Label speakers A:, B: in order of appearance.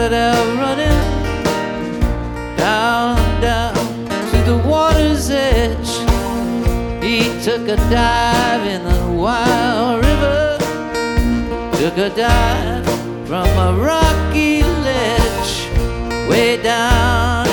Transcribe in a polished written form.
A: started out running down, down to the water's edge. He took a dive in the wild river, took a dive from a rocky ledge way down